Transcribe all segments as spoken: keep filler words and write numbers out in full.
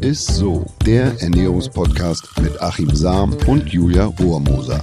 ist so, der Ernährungspodcast mit Achim Sam und Julia Rohrmoser.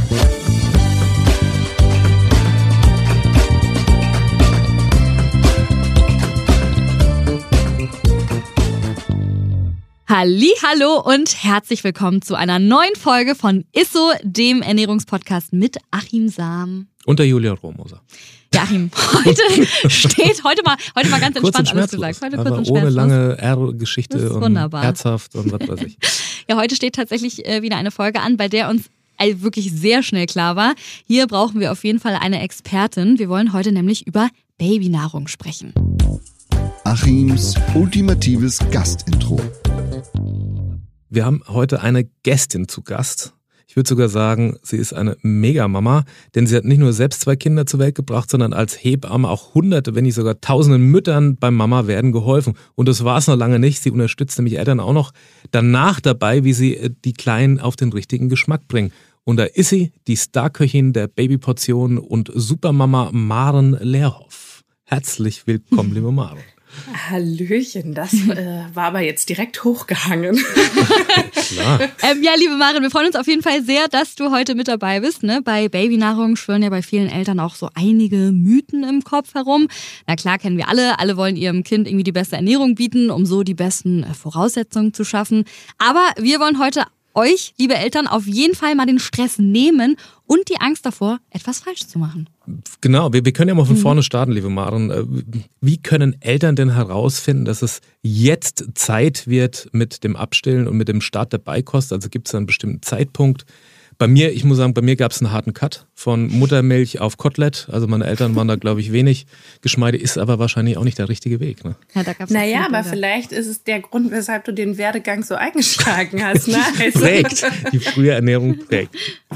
Hallihallo und herzlich willkommen zu einer neuen Folge von Isso, dem Ernährungspodcast mit Achim Sam. Und der Julia Rohrmoser. Ja, Achim, heute steht, heute mal, heute mal ganz kurz entspannt alles gesagt. Heute kurz und ohne schmerzlos. lange R-Geschichte und wunderbar. Herzhaft und was weiß ich. Ja, heute steht tatsächlich äh, wieder eine Folge an, bei der uns äh, wirklich sehr schnell klar war, hier brauchen wir auf jeden Fall eine Expertin. Wir wollen heute nämlich über Babynahrung sprechen. Achims ultimatives Gastintro. Wir haben heute eine Gästin zu Gast. Ich würde sogar sagen, sie ist eine Megamama, denn sie hat nicht nur selbst zwei Kinder zur Welt gebracht, sondern als Hebamme auch hunderte, wenn nicht sogar tausenden Müttern beim Mama-Werden geholfen. Und das war es noch lange nicht. Sie unterstützt nämlich Eltern auch noch danach dabei, wie sie die Kleinen auf den richtigen Geschmack bringen. Und da ist sie, die Starköchin der Babyportion und Supermama Maren Lehrhoff. Herzlich willkommen, liebe Maren. Hallöchen, das äh, war aber jetzt direkt hochgehangen. Klar. Ähm, ja, liebe Maren, wir freuen uns auf jeden Fall sehr, dass du heute mit dabei bist. Ne? Bei Babynahrung schwirren ja bei vielen Eltern auch so einige Mythen im Kopf herum. Na klar, kennen wir alle. Alle wollen ihrem Kind irgendwie die beste Ernährung bieten, um so die besten Voraussetzungen zu schaffen. Aber wir wollen heute euch, liebe Eltern, auf jeden Fall mal den Stress nehmen und die Angst davor, etwas falsch zu machen. Genau, wir, wir können ja mal von vorne starten, liebe Maren. Wie können Eltern denn herausfinden, dass es jetzt Zeit wird mit dem Abstillen und mit dem Start der Beikost? Also gibt es da einen bestimmten Zeitpunkt? Bei mir, ich muss sagen, bei mir gab es einen harten Cut von Muttermilch auf Kotelett. Also meine Eltern waren da, glaube ich, wenig geschmeidig, ist aber wahrscheinlich auch nicht der richtige Weg. Ne? Ja, da gab's naja, aber vielleicht ist es der Grund, weshalb du den Werdegang so eingeschlagen hast. Ne? Also Prägt, die frühe Ernährung prägt.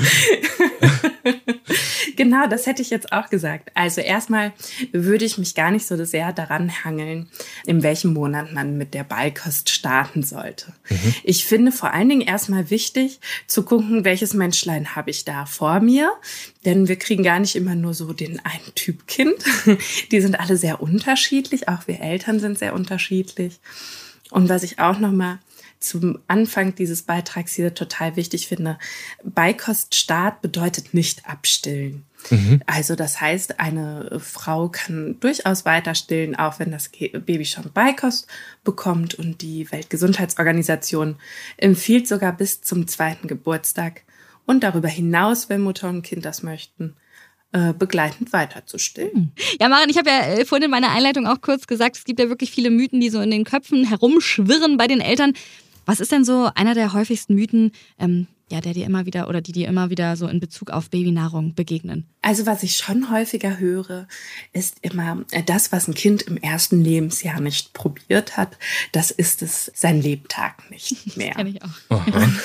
Genau, das hätte ich jetzt auch gesagt. Also erstmal würde ich mich gar nicht so sehr daran hangeln, in welchem Monat man mit der Beikost starten sollte. Mhm. Ich finde vor allen Dingen erstmal wichtig zu gucken, welches Menschlein habe ich da vor mir. Denn wir kriegen gar nicht immer nur so den einen Typ Kind. Die sind alle sehr unterschiedlich, auch wir Eltern sind sehr unterschiedlich. Und was ich auch nochmal zum Anfang dieses Beitrags hier total wichtig finde, Beikoststart bedeutet nicht abstillen. Mhm. Also das heißt, eine Frau kann durchaus weiter stillen, auch wenn das Baby schon Beikost bekommt. Und die Weltgesundheitsorganisation empfiehlt sogar bis zum zweiten Geburtstag und darüber hinaus, wenn Mutter und Kind das möchten, begleitend weiter zu stillen. Ja, Maren, ich habe ja vorhin in meiner Einleitung auch kurz gesagt, es gibt ja wirklich viele Mythen, die so in den Köpfen herumschwirren bei den Eltern. Was ist denn so einer der häufigsten Mythen, ähm, ja, der dir immer wieder oder die dir immer wieder so in Bezug auf Babynahrung begegnen? Also was ich schon häufiger höre, ist immer das, was ein Kind im ersten Lebensjahr nicht probiert hat, das ist es sein Lebtag nicht mehr. Das kenn ich auch.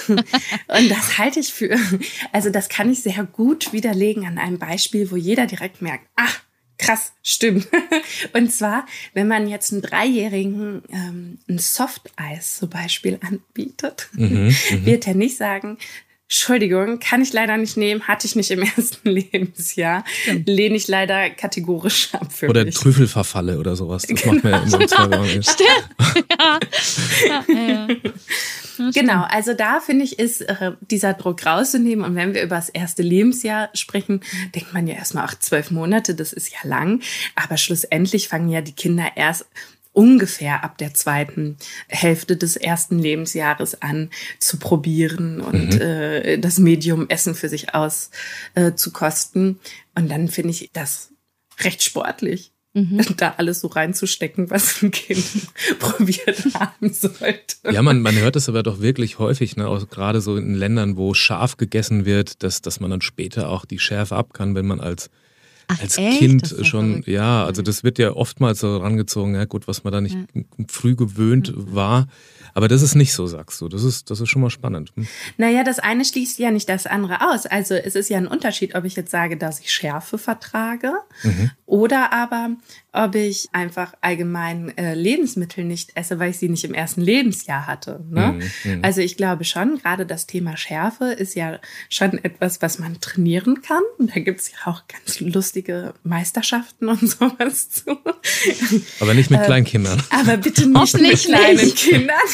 Und das halte ich für, also das kann ich sehr gut widerlegen an einem Beispiel, wo jeder direkt merkt, ach, krass, stimmt. Und zwar, wenn man jetzt einem Dreijährigen ähm, ein Softeis zum Beispiel anbietet, mhm, wird er nicht sagen, Entschuldigung, kann ich leider nicht nehmen, hatte ich nicht im ersten Lebensjahr, stimmt. Lehne ich leider kategorisch ab für oder mich. Oder Trüffelverfalle oder sowas, das genau. macht man ja immer im Zweifel. Stimmt, ja. ja, ja, ja. Genau, also da finde ich, ist äh, dieser Druck rauszunehmen. Und wenn wir über das erste Lebensjahr sprechen, denkt man ja erstmal, ach, zwölf Monate, das ist ja lang. Aber schlussendlich fangen ja die Kinder erst ungefähr ab der zweiten Hälfte des ersten Lebensjahres an zu probieren und mhm. äh, das Medium Essen für sich auszukosten. Äh, und dann finde ich das recht sportlich. Mhm. Da alles so reinzustecken, was ein Kind probiert haben sollte. Ja, man, man hört es aber doch wirklich häufig, ne? Auch gerade so in Ländern, wo scharf gegessen wird, dass, dass man dann später auch die Schärfe ab kann, wenn man als, Ach, als Kind schon, verrückt. Ja, also das wird ja oftmals so rangezogen, ja gut, was man da nicht ja. früh gewöhnt ja. war. Aber das ist nicht so, sagst du. Das ist, das ist schon mal spannend. Hm? Naja, das eine schließt ja nicht das andere aus. Also es ist ja ein Unterschied, ob ich jetzt sage, dass ich Schärfe vertrage mhm. oder aber, ob ich einfach allgemein äh, Lebensmittel nicht esse, weil ich sie nicht im ersten Lebensjahr hatte. Ne? Mhm. Also ich glaube schon, gerade das Thema Schärfe ist ja schon etwas, was man trainieren kann. Und da gibt es ja auch ganz lustige Meisterschaften und sowas zu. Aber nicht mit Kleinkindern. Aber bitte nicht mit kleinen Kindern.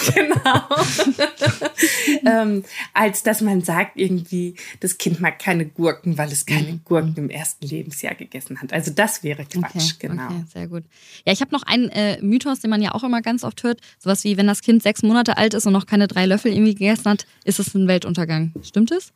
genau. ähm, als dass man sagt irgendwie, das Kind mag keine Gurken, weil es keine mhm. Gurken im ersten Lebensjahr gegessen hat. Also das wäre Quatsch, okay, genau. Okay, sehr gut. Ja, ich habe noch einen äh, Mythos, den man ja auch immer ganz oft hört. Sowas wie, wenn das Kind sechs Monate alt ist und noch keine drei Löffel irgendwie gegessen hat, ist es ein Weltuntergang. Stimmt es?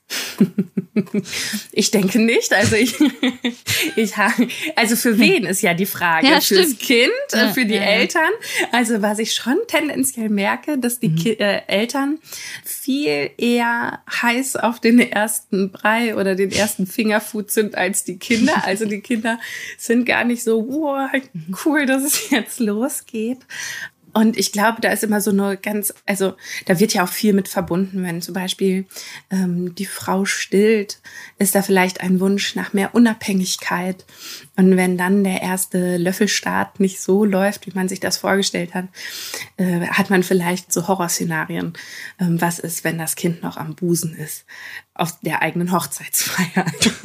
Ich denke nicht. Also ich, ich also für wen ist ja die Frage? Ja, Fürs stimmt. Kind, ja, für die ja, Eltern. Also was ich schon tendenziell merke, dass die mhm. Ki- äh, Eltern viel eher heiß auf den ersten Brei oder den ersten Fingerfood sind als die Kinder. Also die Kinder sind gar nicht so, wow, cool, dass es jetzt losgeht. Und ich glaube, da ist immer so eine ganz, also da wird ja auch viel mit verbunden, wenn zum Beispiel ähm, die Frau stillt, ist da vielleicht ein Wunsch nach mehr Unabhängigkeit. Und wenn dann der erste Löffelstart nicht so läuft, wie man sich das vorgestellt hat, äh, hat man vielleicht so Horrorszenarien. Ähm, was ist, wenn das Kind noch am Busen ist? Auf der eigenen Hochzeitsfeier.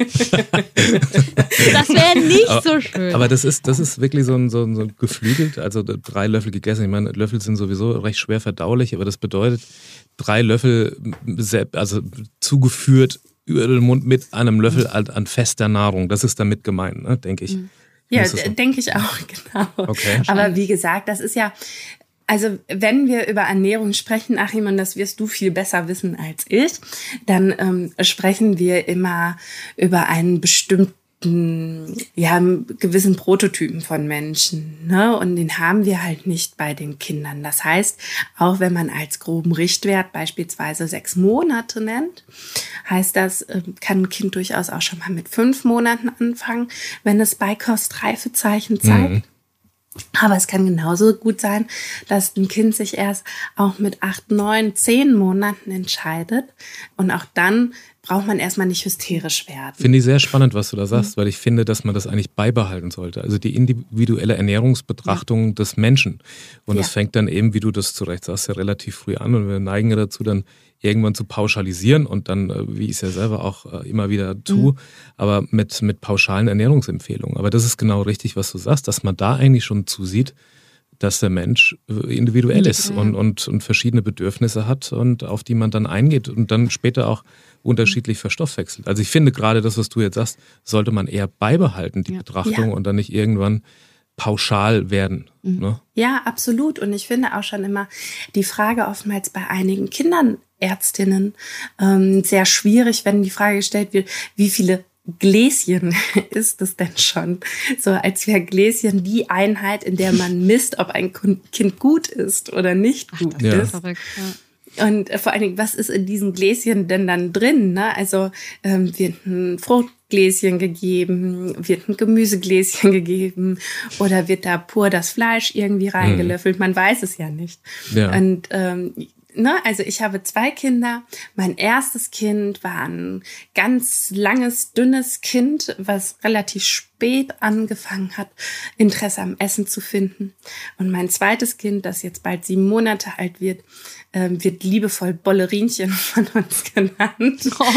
Das wäre nicht aber, so schön. Aber das ist, das ist wirklich so ein, so ein, so ein geflügelt, also drei Löffel gegessen. Ich meine, Löffel sind sowieso recht schwer verdaulich, aber das bedeutet, drei Löffel, also zugeführt über den Mund mit einem Löffel an fester Nahrung. Das ist damit gemeint, ne, denke ich. Ja, denke ich auch, genau. Okay. Aber wie gesagt, das ist ja... Also wenn wir über Ernährung sprechen, Achim, und das wirst du viel besser wissen als ich, dann ähm, sprechen wir immer über einen bestimmten, ja, gewissen Prototypen von Menschen, ne? Und den haben wir halt nicht bei den Kindern. Das heißt, auch wenn man als groben Richtwert beispielsweise sechs Monate nennt, heißt das, kann ein Kind durchaus auch schon mal mit fünf Monaten anfangen, wenn es Beikostreifezeichen zeigt. Mhm. Aber es kann genauso gut sein, dass ein Kind sich erst auch mit acht, neun, zehn Monaten entscheidet. Und auch dann braucht man erstmal nicht hysterisch werden. Finde ich sehr spannend, was du da sagst, mhm. weil ich finde, dass man das eigentlich beibehalten sollte. Also die individuelle Ernährungsbetrachtung ja. des Menschen. Und ja. das fängt dann eben, wie du das zu Recht sagst, ja relativ früh an. Und wir neigen ja dazu, dann irgendwann zu pauschalisieren und dann, wie ich es ja selber auch immer wieder tue, mhm. aber mit, mit pauschalen Ernährungsempfehlungen. Aber das ist genau richtig, was du sagst, dass man da eigentlich schon zusieht, dass der Mensch individuell ist und, und, und verschiedene Bedürfnisse hat und auf die man dann eingeht und dann später auch unterschiedlich verstoffwechselt. Also ich finde gerade das, was du jetzt sagst, sollte man eher beibehalten, die ja. Betrachtung ja. und dann nicht irgendwann pauschal werden. Mhm. Ne? Ja, absolut. Und ich finde auch schon immer die Frage oftmals bei einigen Kindern, Ärztinnen, ähm, sehr schwierig, wenn die Frage gestellt wird, wie viele Gläschen ist es denn schon? So als wäre Gläschen die Einheit, in der man misst, ob ein Kind gut ist oder nicht gut Ach, das ist. Ist verrückt, ja. Und vor allen Dingen, was ist in diesen Gläschen denn dann drin? Ne? Also ähm, wird ein Fruchtgläschen gegeben, wird ein Gemüsegläschen gegeben oder wird da pur das Fleisch irgendwie reingelöffelt? Man weiß es ja nicht. Ja. Und ähm, Ne, also ich habe zwei Kinder. Mein erstes Kind war ein ganz langes, dünnes Kind, was relativ spät angefangen hat, Interesse am Essen zu finden. Und mein zweites Kind, das jetzt bald sieben Monate alt wird, ähm, wird liebevoll Bollerinchen von uns genannt. Oh,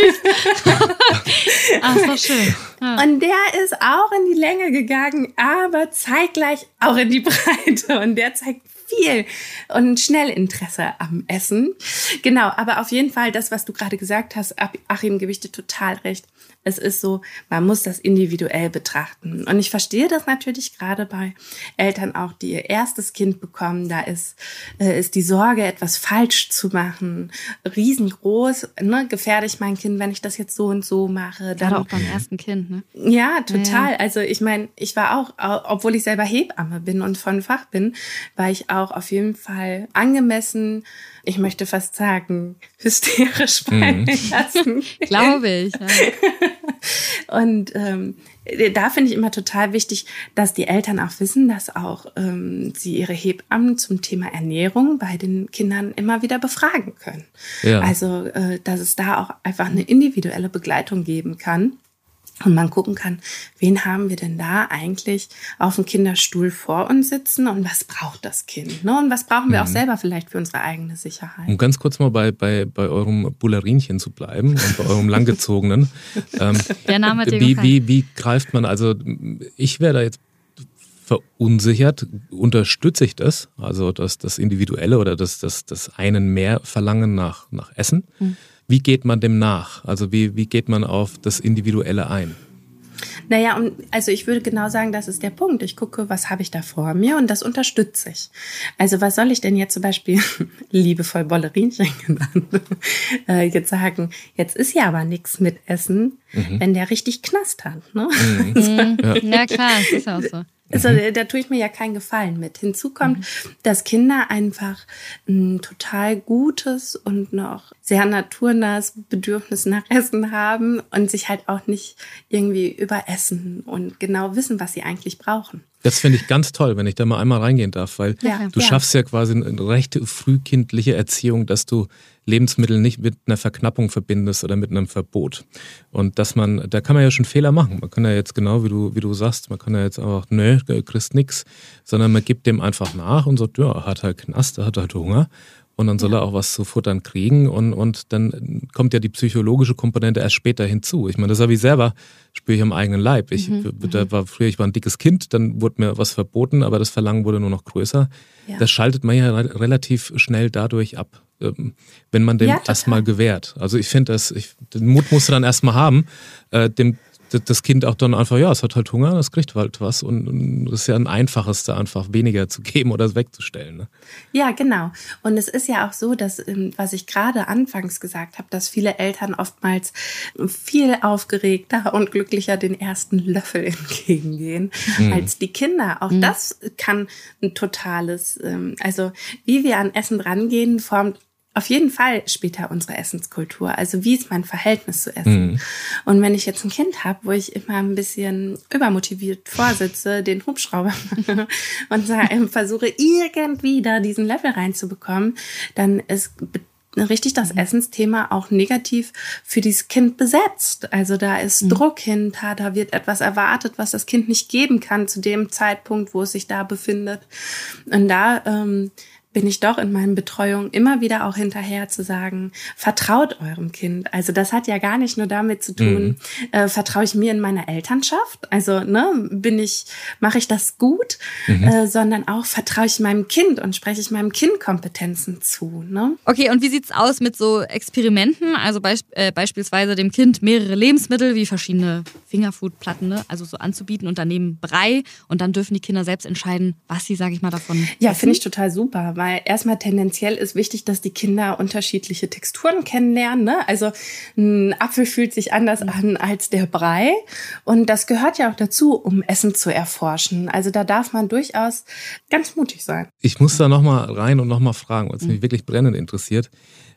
süß. Ach, ist doch schön. Ja. Und der ist auch in die Länge gegangen, aber zeitgleich auch in die Breite. Und der zeigt viel und schnell Interesse am Essen. Genau, aber auf jeden Fall das, was du gerade gesagt hast, Achim, gebe ich dir total recht. Es ist so, man muss das individuell betrachten. Und ich verstehe das natürlich gerade bei Eltern auch, die ihr erstes Kind bekommen. Da ist, äh, ist die Sorge, etwas falsch zu machen, riesengroß. Ne? Gefährde ich mein Kind, wenn ich das jetzt so und so mache? Gerade auch beim ersten Kind, ne? Ja, total. Ja. Also ich meine, ich war auch, obwohl ich selber Hebamme bin und von Fach bin, war ich auch auf jeden Fall angemessen, ich möchte fast sagen, hysterisch fallen mhm. lassen. Glaube ich. Ja. Und ähm, da finde ich immer total wichtig, dass die Eltern auch wissen, dass auch ähm, sie ihre Hebammen zum Thema Ernährung bei den Kindern immer wieder befragen können. Ja. Also, äh, dass es da auch einfach eine individuelle Begleitung geben kann. Und man gucken kann, wen haben wir denn da eigentlich auf dem Kinderstuhl vor uns sitzen und was braucht das Kind? Ne? Und was brauchen wir mhm. auch selber vielleicht für unsere eigene Sicherheit? Um ganz kurz mal bei, bei, bei eurem Bullerinchen zu bleiben und bei eurem Langgezogenen. ähm, Der Name hat dir wie, gefallen. wie, wie greift man, also ich wäre da jetzt verunsichert. Unterstütze ich das, also das, das Individuelle oder das, das, das einen mehr Verlangen nach, nach Essen? Mhm. Wie geht man dem nach? Also wie, wie geht man auf das Individuelle ein? Naja, und also ich würde genau sagen, das ist der Punkt. Ich gucke, was habe ich da vor mir und das unterstütze ich. Also was soll ich denn jetzt zum Beispiel, liebevoll Bollerinchen genannt, äh, jetzt sagen, jetzt ist ja aber nichts mit Essen, mhm. wenn der richtig Knast hat. Ne? Mhm. ja. ja klar, das ist auch so. Also da tue ich mir ja keinen Gefallen mit. Hinzu kommt, mhm. dass Kinder einfach ein total gutes und noch sehr naturnahes Bedürfnis nach Essen haben und sich halt auch nicht irgendwie überessen und genau wissen, was sie eigentlich brauchen. Das finde ich ganz toll, wenn ich da mal einmal reingehen darf, weil ja, du ja. schaffst ja quasi eine recht frühkindliche Erziehung, dass du Lebensmittel nicht mit einer Verknappung verbindest oder mit einem Verbot. Und dass man, da kann man ja schon Fehler machen. Man kann ja jetzt genau, wie du, wie du sagst, man kann ja jetzt einfach, nö, du kriegst nix, sondern man gibt dem einfach nach und sagt, ja, er hat halt Knast, er hat halt Hunger. Und dann soll er auch was zu futtern kriegen und, und dann kommt ja die psychologische Komponente erst später hinzu. Ich meine, das habe ich selber, spüre ich am eigenen Leib. Ich, mhm. da war früher, ich war ein dickes Kind, dann wurde mir was verboten, aber das Verlangen wurde nur noch größer. Ja. Das schaltet man ja relativ schnell dadurch ab, wenn man dem ja, erstmal gewährt. Also ich finde, das, ich, den Mut musst du dann erstmal haben, äh, dem das Kind auch dann einfach, ja, es hat halt Hunger, es kriegt halt was und es ist ja ein einfaches, da einfach weniger zu geben oder wegzustellen. Ne? Ja, genau. Und es ist ja auch so, dass, was ich gerade anfangs gesagt habe, dass viele Eltern oftmals viel aufgeregter und glücklicher den ersten Löffel entgegengehen mhm. als die Kinder. Auch mhm. das kann ein totales, also wie wir an Essen rangehen, formt auf jeden Fall später unsere Essenskultur. Also wie ist mein Verhältnis zu Essen? Mhm. Und wenn ich jetzt ein Kind habe, wo ich immer ein bisschen übermotiviert vorsitze, den Hubschrauber und versuche irgendwie da diesen Löffel reinzubekommen, dann ist richtig das Essensthema auch negativ für dieses Kind besetzt. Also da ist mhm. Druck hinter, da wird etwas erwartet, was das Kind nicht geben kann zu dem Zeitpunkt, wo es sich da befindet. Und da ähm, bin ich doch in meinen Betreuungen immer wieder auch hinterher zu sagen, vertraut eurem Kind. Also das hat ja gar nicht nur damit zu tun, mhm. äh, vertraue ich mir in meiner Elternschaft, also ne, bin ich, mache ich das gut, mhm. äh, sondern auch vertraue ich meinem Kind und spreche ich meinem Kind Kompetenzen zu. Ne? Okay, und wie sieht's aus mit so Experimenten? Also beisp- äh, beispielsweise dem Kind mehrere Lebensmittel wie verschiedene Fingerfood-Platten, ne? Also so anzubieten und daneben Brei und dann dürfen die Kinder selbst entscheiden, was sie, sage ich mal, davon Ja, finde ich total super. Weil erstmal tendenziell ist wichtig, dass die Kinder unterschiedliche Texturen kennenlernen. Ne? Also ein Apfel fühlt sich anders an als der Brei. Und das gehört ja auch dazu, um Essen zu erforschen. Also da darf man durchaus ganz mutig sein. Ich muss da nochmal rein und nochmal fragen, weil es mich wirklich brennend interessiert.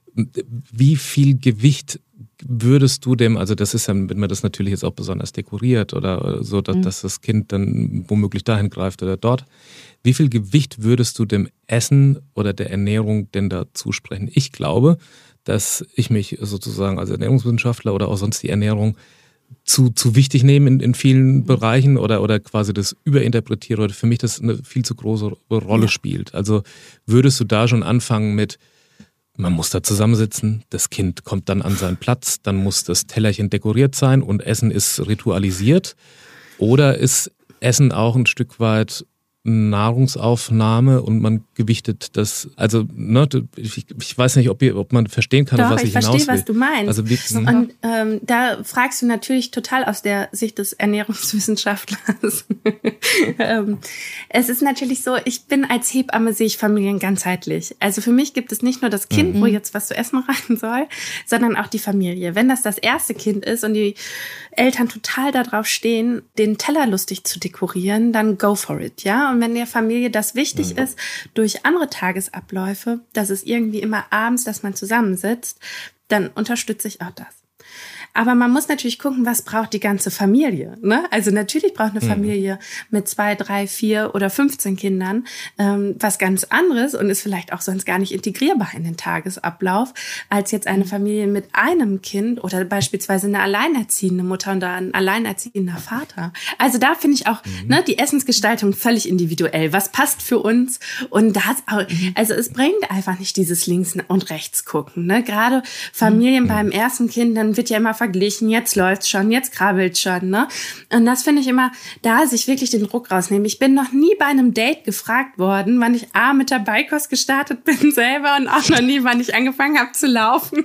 Wie viel Gewicht würdest du dem, also das ist ja, wenn man das natürlich jetzt auch besonders dekoriert oder so, dass, mhm. dass das Kind dann womöglich dahin greift oder dort, wie viel Gewicht würdest du dem Essen oder der Ernährung denn da zusprechen? Ich glaube, dass ich mich sozusagen als Ernährungswissenschaftler oder auch sonst die Ernährung zu, zu wichtig nehme in, in vielen Bereichen oder, oder quasi das überinterpretiere oder für mich das eine viel zu große Rolle spielt. Also würdest du da schon anfangen mit, man muss da zusammensitzen, das Kind kommt dann an seinen Platz, dann muss das Tellerchen dekoriert sein und Essen ist ritualisiert? Oder ist Essen auch ein Stück weit Nahrungsaufnahme und man gewichtet das, also ne, ich, ich weiß nicht, ob, ihr, ob man verstehen kann, Doch, was ich, ich hinaus will. Ich verstehe, was du meinst. Also wie, und ähm, da fragst du natürlich total aus der Sicht des Ernährungswissenschaftlers. ähm, es ist natürlich so, ich bin als Hebamme, sehe ich Familien ganzheitlich. Also für mich gibt es nicht nur das Kind, mhm. wo jetzt was zu essen rein soll, sondern auch die Familie. Wenn das das erste Kind ist und die Eltern total darauf stehen, den Teller lustig zu dekorieren, dann go for it, ja. Und wenn der Familie das wichtig ist, durch andere Tagesabläufe, dass es irgendwie immer abends, dass man zusammensitzt, dann unterstütze ich auch das. Aber man muss natürlich gucken, was braucht die ganze Familie. Ne? Also natürlich braucht eine Familie mit zwei, drei, vier oder fünfzehn Kindern ähm, was ganz anderes und ist vielleicht auch sonst gar nicht integrierbar in den Tagesablauf, als jetzt eine Familie mit einem Kind oder beispielsweise eine alleinerziehende Mutter und ein alleinerziehender Vater. Also da finde ich auch mhm. ne, die Essensgestaltung völlig individuell. Was passt für uns? Und das, also es bringt einfach nicht dieses Links- und Rechts gucken. Ne? Gerade Familien mhm. beim ersten Kind, dann wird ja immer verglichen, jetzt läuft's schon, jetzt krabbelt's schon, ne? Und das finde ich immer, da sich wirklich den Druck rausnehmen. Ich bin noch nie bei einem Date gefragt worden, wann ich A, mit der Beikost gestartet bin selber und auch noch nie, wann ich angefangen habe zu laufen.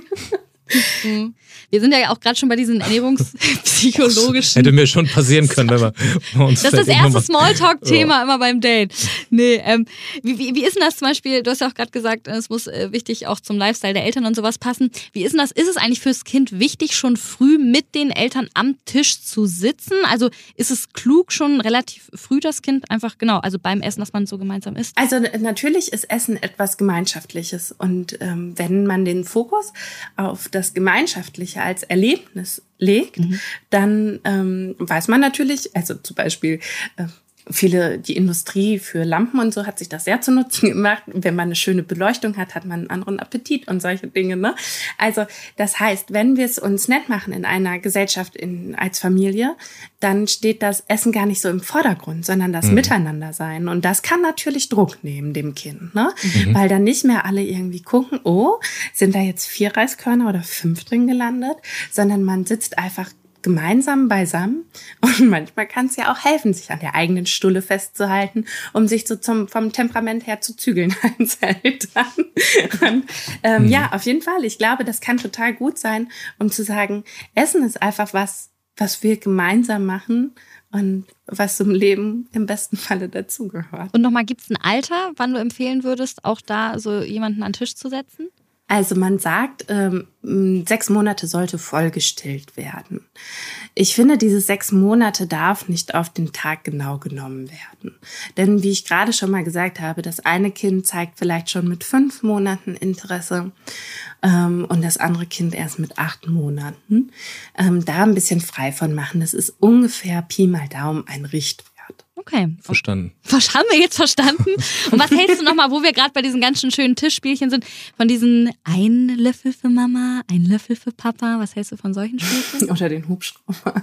Wir sind ja auch gerade schon bei diesen ernährungspsychologischen... Hätte mir schon passieren können, wenn wir uns... Das ist das erste Smalltalk-Thema oh. immer beim Date. Nee, ähm, wie, wie, wie ist denn das zum Beispiel, du hast ja auch gerade gesagt, es muss äh, wichtig auch zum Lifestyle der Eltern und sowas passen. Wie ist denn das, ist es eigentlich fürs Kind wichtig, schon früh mit den Eltern am Tisch zu sitzen? Also ist es klug, schon relativ früh das Kind einfach, genau, also beim Essen, dass man so gemeinsam isst? Also natürlich ist Essen etwas Gemeinschaftliches und ähm, wenn man den Fokus auf das Gemeinschaftliche als Erlebnis legt, mhm. dann ähm, weiß man natürlich, also zum Beispiel äh, viele, die Industrie für Lampen und so hat sich das sehr zu Nutzen gemacht. Wenn man eine schöne Beleuchtung hat, hat man einen anderen Appetit und solche Dinge, ne? Also das heißt, wenn wir es uns nett machen in einer Gesellschaft in, als Familie, dann steht das Essen gar nicht so im Vordergrund, sondern das mhm. Miteinander sein. Und das kann natürlich Druck nehmen dem Kind, ne? Mhm. Weil dann nicht mehr alle irgendwie gucken, oh, sind da jetzt vier Reiskörner oder fünf drin gelandet, sondern man sitzt einfach gemeinsam beisammen und manchmal kann es ja auch helfen, sich an der eigenen Stulle festzuhalten, um sich so zum, vom Temperament her zu zügeln als Eltern. Und, ähm, mhm. Ja, auf jeden Fall. Ich glaube, das kann total gut sein, um zu sagen, Essen ist einfach was, was wir gemeinsam machen und was zum Leben im besten Falle dazugehört. Und nochmal, gibt es ein Alter, wann du empfehlen würdest, auch da so jemanden an den Tisch zu setzen? Also man sagt, ähm, sechs Monate sollte vollgestillt werden. Ich finde, diese sechs Monate darf nicht auf den Tag genau genommen werden. Denn wie ich gerade schon mal gesagt habe, das eine Kind zeigt vielleicht schon mit fünf Monaten Interesse ähm, und das andere Kind erst mit acht Monaten. Ähm, da ein bisschen frei von machen. Das ist ungefähr Pi mal Daumen ein Richtwert. Okay. Verstanden. Was haben wir jetzt verstanden? Und was hältst du nochmal, wo wir gerade bei diesen ganzen schönen Tischspielchen sind, von diesen ein Löffel für Mama, ein Löffel für Papa? Was hältst du von solchen Spielchen? Oder den Hubschrauber.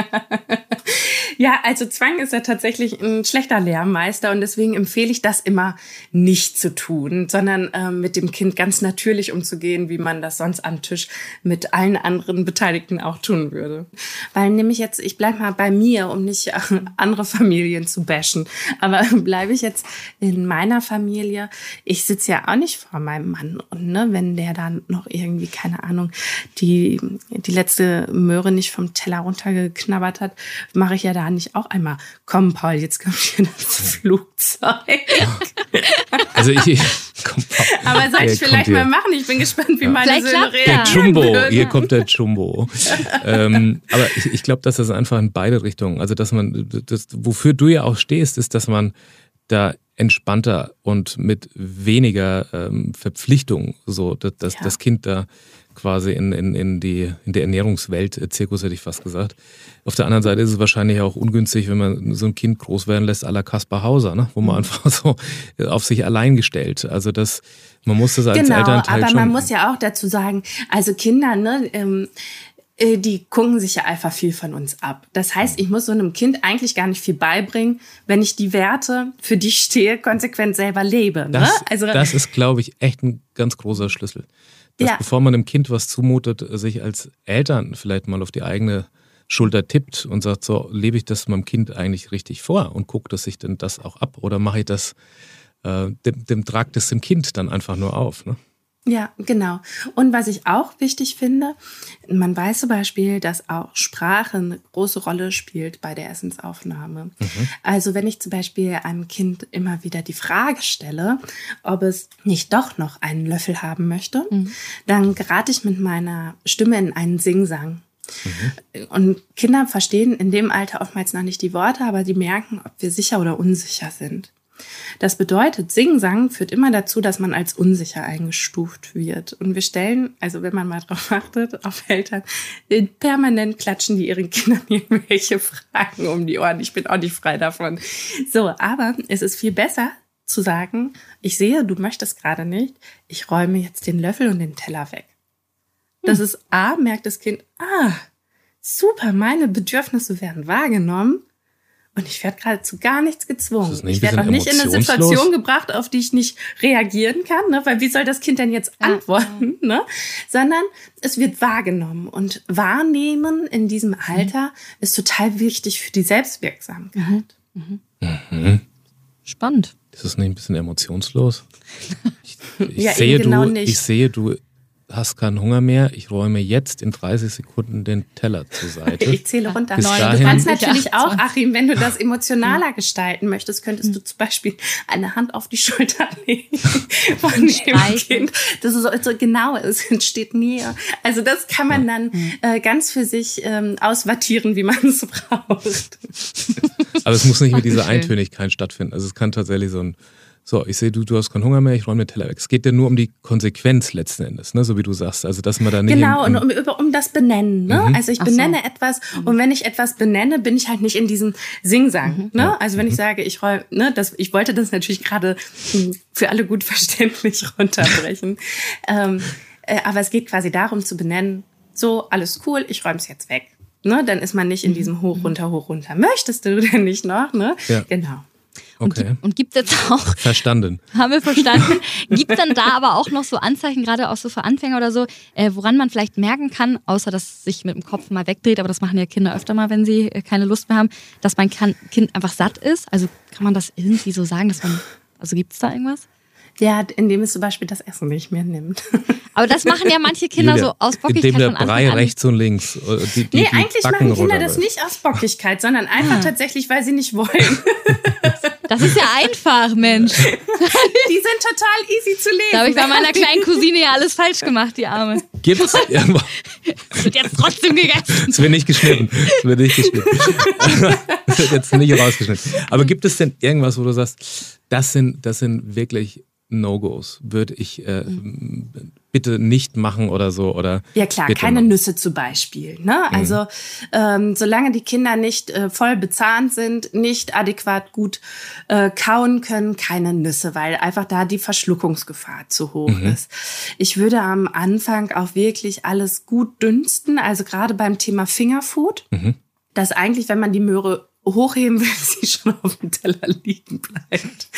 Ja, also Zwang ist ja tatsächlich ein schlechter Lehrmeister und deswegen empfehle ich das immer nicht zu tun, sondern äh, mit dem Kind ganz natürlich umzugehen, wie man das sonst am Tisch mit allen anderen Beteiligten auch tun würde. Weil nämlich jetzt, ich bleibe mal bei mir, um nicht äh, andere Familien zu bashen, aber bleibe ich jetzt in meiner Familie, ich sitze ja auch nicht vor meinem Mann und ne, wenn der dann noch irgendwie, keine Ahnung, die, die letzte Möhre nicht vom Teller runtergeknabbert hat, mache ich ja da nicht auch einmal, komm Paul, jetzt kommt hier das Flugzeug. Also ich, komm Paul. Aber soll ich vielleicht mal machen? Ich bin gespannt, wie ja. meine vielleicht Söhne reagieren. Der Jumbo, würden. Hier kommt der Jumbo. ähm, aber ich, ich glaube, dass das einfach in beide Richtungen, also dass man, das, wofür du ja auch stehst, ist, dass man da entspannter und mit weniger ähm, Verpflichtung so dass, dass ja. das Kind da quasi in, in, in, die, in der Ernährungswelt, äh, Zirkus hätte ich fast gesagt. Auf der anderen Seite ist es wahrscheinlich auch ungünstig, wenn man so ein Kind groß werden lässt à la Kaspar Hauser, ne? Wo man einfach so auf sich allein gestellt. Also das, man muss das als genau, Elternteil aber schon... man muss ja auch dazu sagen, also Kinder, ne, ähm, die gucken sich ja einfach viel von uns ab. Das heißt, ich muss so einem Kind eigentlich gar nicht viel beibringen, wenn ich die Werte, für die ich stehe, konsequent selber lebe. Ne? Das, also, das ist, glaube ich, echt ein ganz großer Schlüssel. Dass ja. bevor man einem Kind was zumutet, sich als Eltern vielleicht mal auf die eigene Schulter tippt und sagt, so lebe ich das meinem Kind eigentlich richtig vor und guckt es sich denn das auch ab oder mache ich das, äh, dem, dem tragt es dem Kind dann einfach nur auf, ne? Ja, genau. Und was ich auch wichtig finde, man weiß zum Beispiel, dass auch Sprache eine große Rolle spielt bei der Essensaufnahme. Mhm. Also wenn ich zum Beispiel einem Kind immer wieder die Frage stelle, ob es nicht doch noch einen Löffel haben möchte, mhm. dann gerate ich mit meiner Stimme in einen Singsang. Mhm. Und Kinder verstehen in dem Alter oftmals noch nicht die Worte, aber die merken, ob wir sicher oder unsicher sind. Das bedeutet, Singsang führt immer dazu, dass man als unsicher eingestuft wird. Und wir stellen, also wenn man mal drauf achtet, auf Eltern, permanent klatschen die ihren Kindern irgendwelche Fragen um die Ohren. Ich bin auch nicht frei davon. So, aber es ist viel besser zu sagen, ich sehe, du möchtest gerade nicht, ich räume jetzt den Löffel und den Teller weg. Das ist A, merkt das Kind, ah, super, meine Bedürfnisse werden wahrgenommen. Und ich werde gerade zu gar nichts gezwungen. Ich werde auch nicht in eine Situation gebracht, auf die ich nicht reagieren kann, ne? Weil wie soll das Kind denn jetzt antworten? Ja. Ne? Sondern es wird wahrgenommen. Und Wahrnehmen in diesem Alter mhm. ist total wichtig für die Selbstwirksamkeit. Mhm. Mhm. Spannend. Ist das nicht ein bisschen emotionslos? Ich, ich, ja, sehe, genau du, nicht. ich sehe, du hast keinen Hunger mehr. Ich räume jetzt in dreißig Sekunden den Teller zur Seite. Ich zähle runter. Bis Neun. dahin, Du kannst natürlich auch, Achim, wenn du das emotionaler gestalten möchtest, könntest du zum Beispiel eine Hand auf die Schulter legen von dem Kind. Das ist so, so genau, es entsteht Nähe. Also das kann man dann äh, ganz für sich ähm, auswattieren, wie man es braucht. Aber es muss nicht mit dieser Eintönigkeit stattfinden. Also es kann tatsächlich so ein So, ich sehe, du, du hast keinen Hunger mehr, ich räume den Teller weg. Es geht ja nur um die Konsequenz letzten Endes, ne? So wie du sagst. Also, dass man da nicht. Genau, im, im und um, um das Benennen. Ne? Mhm. Also, ich benenne so. etwas und wenn ich etwas benenne, bin ich halt nicht in diesem Singsang. Mhm. Ne? Also, wenn mhm. ich sage, ich räume, ne, das, ich wollte das natürlich gerade für alle gut verständlich runterbrechen. ähm, äh, aber es geht quasi darum zu benennen, so, alles cool, ich räume es jetzt weg. Ne? Dann ist man nicht in diesem Hoch, runter, hoch, runter. Möchtest du denn nicht noch? Ne? Ja. Genau. Okay. Und, und gibt es jetzt auch... Verstanden. Haben wir verstanden. Gibt dann da aber auch noch so Anzeichen, gerade auch so für Anfänger oder so, äh, woran man vielleicht merken kann, außer dass es sich mit dem Kopf mal wegdreht, aber das machen ja Kinder öfter mal, wenn sie äh, keine Lust mehr haben, dass mein Kind einfach satt ist? Also kann man das irgendwie so sagen, dass man... Also gibt es da irgendwas? Ja, indem es zum Beispiel das Essen nicht mehr nimmt. Aber das machen ja manche Kinder Julia, so aus Bockigkeit indem der von Anfang Brei an. rechts und links. Die, die, nee, die eigentlich Backen machen Kinder das nicht aus Bockigkeit, sondern einfach ah. tatsächlich, weil sie nicht wollen. Das ist ja einfach, Mensch. Die sind total easy zu lesen. Da habe ich bei meiner kleinen Cousine ja alles falsch gemacht, die Arme. Gibt's irgendwo? Das wird jetzt trotzdem gegessen. Das wird nicht geschnitten. Das wird nicht geschnitten. Das wird jetzt nicht rausgeschnitten. Aber gibt es denn irgendwas, wo du sagst, das sind, das sind wirklich No-Gos, würde ich äh, mhm. bitte nicht machen oder so? Oder ja klar, keine machen. Nüsse zum Beispiel. Ne? Mhm. Also ähm, solange die Kinder nicht äh, voll bezahnt sind, nicht adäquat gut äh, kauen können, keine Nüsse, weil einfach da die Verschluckungsgefahr zu hoch mhm. ist. Ich würde am Anfang auch wirklich alles gut dünsten, also gerade beim Thema Fingerfood, mhm. dass eigentlich, wenn man die Möhre hochheben will, sie schon auf dem Teller liegen bleibt,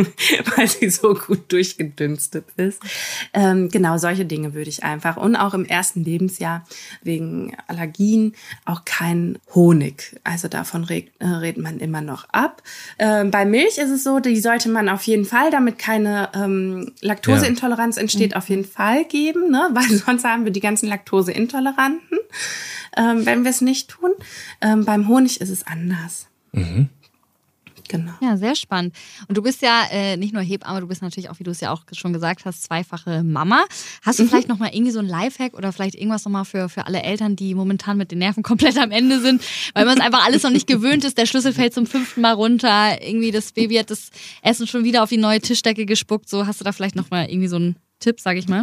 weil sie so gut durchgedünstet ist. Ähm, genau, solche Dinge würde ich einfach. Und auch im ersten Lebensjahr wegen Allergien auch kein Honig. Also davon redet, äh, redet man immer noch ab. Ähm, bei Milch ist es so, die sollte man auf jeden Fall, damit keine ähm, Laktoseintoleranz ja. entsteht, auf jeden Fall geben, ne? Weil sonst haben wir die ganzen Laktoseintoleranten, ähm, wenn wir es nicht tun. Ähm, beim Honig ist es anders. Mhm. Genau. Ja, sehr spannend. Und du bist ja äh, nicht nur Hebamme, du bist natürlich auch, wie du es ja auch schon gesagt hast, zweifache Mama. Hast du mhm. vielleicht nochmal irgendwie so ein Lifehack oder vielleicht irgendwas nochmal für, für alle Eltern, die momentan mit den Nerven komplett am Ende sind, weil man es einfach alles noch nicht gewöhnt ist, der Schlüssel fällt zum fünften Mal runter, irgendwie das Baby hat das Essen schon wieder auf die neue Tischdecke gespuckt, so hast du da vielleicht nochmal irgendwie so einen Tipp, sag ich mal?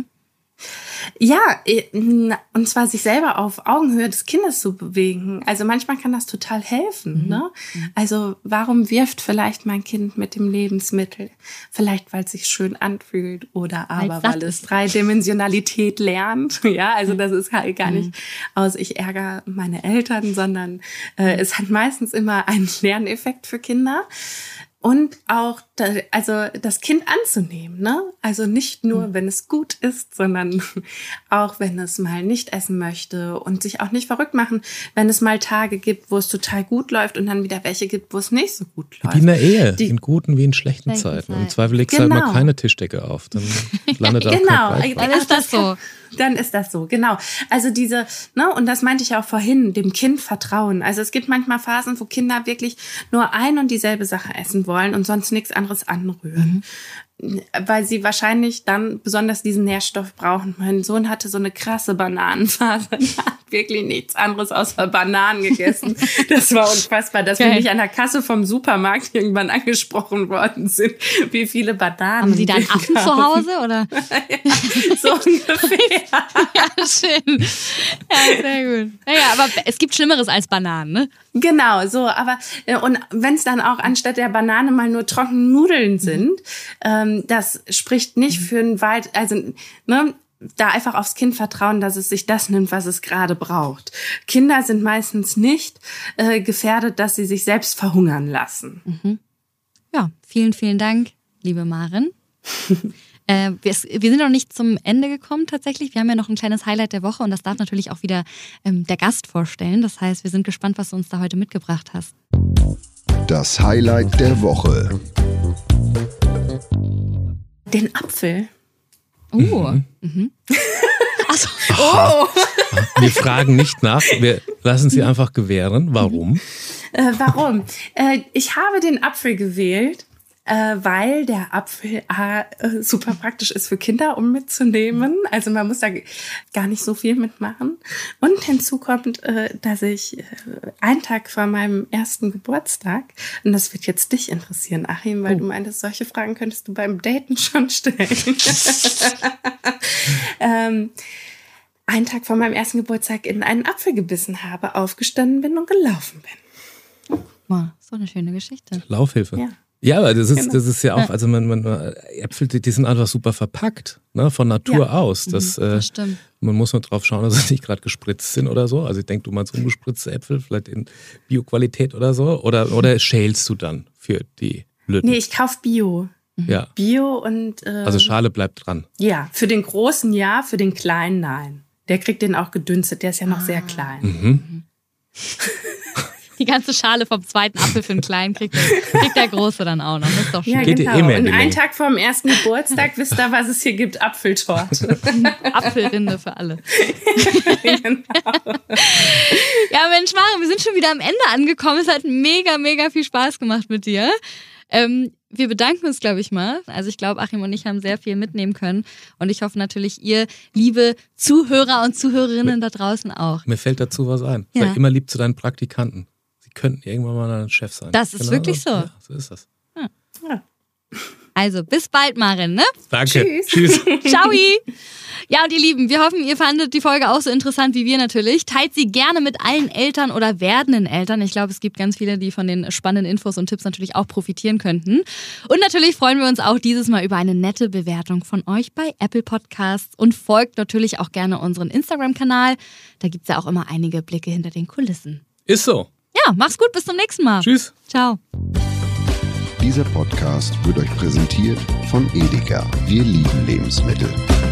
Ja, und zwar sich selber auf Augenhöhe des Kindes zu bewegen. Also manchmal kann das total helfen. Mhm. Ne? Also warum wirft vielleicht mein Kind mit dem Lebensmittel? Vielleicht, weil es sich schön anfühlt oder aber weil es Dreidimensionalität lernt. Ja, also das ist halt gar nicht aus, ich ärgere meine Eltern, sondern äh, es hat meistens immer einen Lerneffekt für Kinder. Und auch, da, also das Kind anzunehmen, ne? Also nicht nur, wenn es gut ist, sondern auch, wenn es mal nicht essen möchte und sich auch nicht verrückt machen, wenn es mal Tage gibt, wo es total gut läuft und dann wieder welche gibt, wo es nicht so gut läuft. Wie in der Ehe, Die, in guten wie in schlechten, schlechten Zeiten. Zeiten. Im Zweifel legst du genau. halt mal keine Tischdecke auf, dann landet auch genau. kein Dann ist das so. Dann ist das so, genau. Also diese, ne, und das meinte ich ja auch vorhin, dem Kind vertrauen. Also es gibt manchmal Phasen, wo Kinder wirklich nur ein und dieselbe Sache essen wollen und sonst nichts anderes anrühren. Mhm. Weil sie wahrscheinlich dann besonders diesen Nährstoff brauchen. Mein Sohn hatte so eine krasse Bananenphase. Er hat wirklich nichts anderes außer Bananen gegessen. Das war unfassbar, dass Geil. wir nicht an der Kasse vom Supermarkt irgendwann angesprochen worden sind, wie viele Bananen. Haben Sie da einen Affen zu Hause, oder? Ja, so ungefähr. Ja, schön. Ja, sehr gut. Naja, aber es gibt Schlimmeres als Bananen, ne? Genau, so, aber und wenn es dann auch anstatt der Banane mal nur trockene Nudeln sind, mhm. ähm, das spricht nicht mhm. für ein weit, also ne, da einfach aufs Kind vertrauen, dass es sich das nimmt, was es gerade braucht. Kinder sind meistens nicht äh, gefährdet, dass sie sich selbst verhungern lassen. Mhm. Ja, vielen, vielen Dank, liebe Maren. äh, wir, wir sind noch nicht zum Ende gekommen tatsächlich. Wir haben ja noch ein kleines Highlight der Woche und das darf natürlich auch wieder ähm, der Gast vorstellen. Das heißt, wir sind gespannt, was du uns da heute mitgebracht hast. Das Highlight der Woche. Den Apfel. Oh. Mhm. Mhm. Achso. Oh. Wir fragen nicht nach, wir lassen sie einfach gewähren. Warum? Äh, warum? äh, ich habe den Apfel gewählt, äh, weil der Apfel äh, super praktisch ist für Kinder, um mitzunehmen. Also man muss da gar nicht so viel mitmachen. Und hinzu kommt, äh, dass ich äh, einen Tag vor meinem ersten Geburtstag, und das wird jetzt dich interessieren, Achim, weil oh. du meintest, solche Fragen könntest du beim Daten schon stellen. ähm, einen Tag vor meinem ersten Geburtstag in einen Apfel gebissen habe, aufgestanden bin und gelaufen bin. Wow, so eine schöne Geschichte. Laufhilfe. Ja. Ja, aber das ist, Genau. das ist ja auch, also man, man Äpfel, die sind einfach super verpackt, ne, von Natur Ja. aus. Das, Mhm, das äh, stimmt. man muss nur drauf schauen, dass sie nicht gerade gespritzt sind oder so. Also ich denke, du meinst ungespritzte Äpfel, vielleicht in Bioqualität oder so. Oder, oder schälst du dann für die Lütten? Nee, ich kaufe Bio. Ja. Bio und äh, Also Schale bleibt dran. ja, für den Großen ja, für den Kleinen nein. Der kriegt den auch gedünstet, der ist ja noch sehr klein. Mhm. Die ganze Schale vom zweiten Apfel für einen Kleinen kriegt der, kriegt der Große dann auch noch. Das ist doch schön. Ja, Geht dir genau. eh mehr in Und die einen Länge. Tag vor dem ersten Geburtstag wisst ihr, was es hier gibt, Apfeltorte. Apfelrinde für alle. Genau. Ja, Mensch, Maren, wir sind schon wieder am Ende angekommen. Es hat mega, mega viel Spaß gemacht mit dir. Ähm, wir bedanken uns, glaube ich, mal. Also ich glaube, Achim und ich haben sehr viel mitnehmen können. Und ich hoffe natürlich, ihr, liebe Zuhörer und Zuhörerinnen da draußen auch. Mir fällt dazu was ein. Ja. Sei immer lieb zu deinen Praktikanten. Sie könnten irgendwann mal ein Chef sein. Das ist wirklich so. Ja, so ist das. Also, bis bald, Maren, ne? Danke. Tschüss. Tschüss. Ciao! Ja, und ihr Lieben, wir hoffen, ihr fandet die Folge auch so interessant wie wir natürlich. Teilt sie gerne mit allen Eltern oder werdenden Eltern. Ich glaube, es gibt ganz viele, die von den spannenden Infos und Tipps natürlich auch profitieren könnten. Und natürlich freuen wir uns auch dieses Mal über eine nette Bewertung von euch bei Apple Podcasts und folgt natürlich auch gerne unseren Instagram-Kanal. Da gibt's ja auch immer einige Blicke hinter den Kulissen. Ist so. Ja, mach's gut, bis zum nächsten Mal. Tschüss. Ciao. Dieser Podcast wird euch präsentiert von Edeka. Wir lieben Lebensmittel.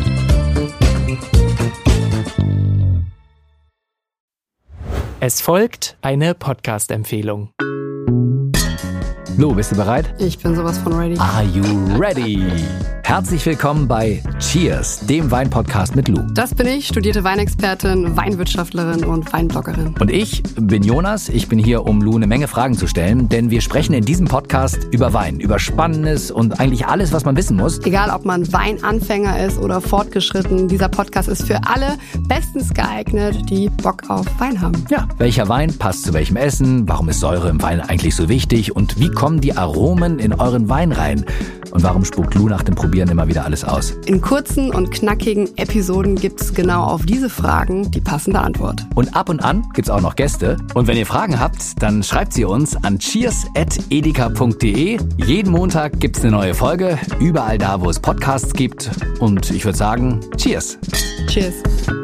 Es folgt eine Podcast-Empfehlung. Lou, bist du bereit? Ich bin sowas von ready. Are you ready? Herzlich willkommen bei Cheers, dem Wein-Podcast mit Lou. Das bin ich, studierte Weinexpertin, Weinwirtschaftlerin und Weinbloggerin. Und ich bin Jonas. Ich bin hier, um Lou eine Menge Fragen zu stellen, denn wir sprechen in diesem Podcast über Wein, über Spannendes und eigentlich alles, was man wissen muss. Egal, ob man Weinanfänger ist oder fortgeschritten, dieser Podcast ist für alle bestens geeignet, die Bock auf Wein haben. Ja, welcher Wein passt zu welchem Essen? Warum ist Säure im Wein eigentlich so wichtig? Und wie kommen die Aromen in euren Wein rein? Und warum spuckt Lou nach dem Probieren immer wieder alles aus? In kurzen und knackigen Episoden gibt's genau auf diese Fragen die passende Antwort. Und ab und an gibt's auch noch Gäste. Und wenn ihr Fragen habt, dann schreibt sie uns an cheers at edeka punkt de. Jeden Montag gibt's eine neue Folge, überall da, wo es Podcasts gibt. Und ich würde sagen, Cheers! Cheers!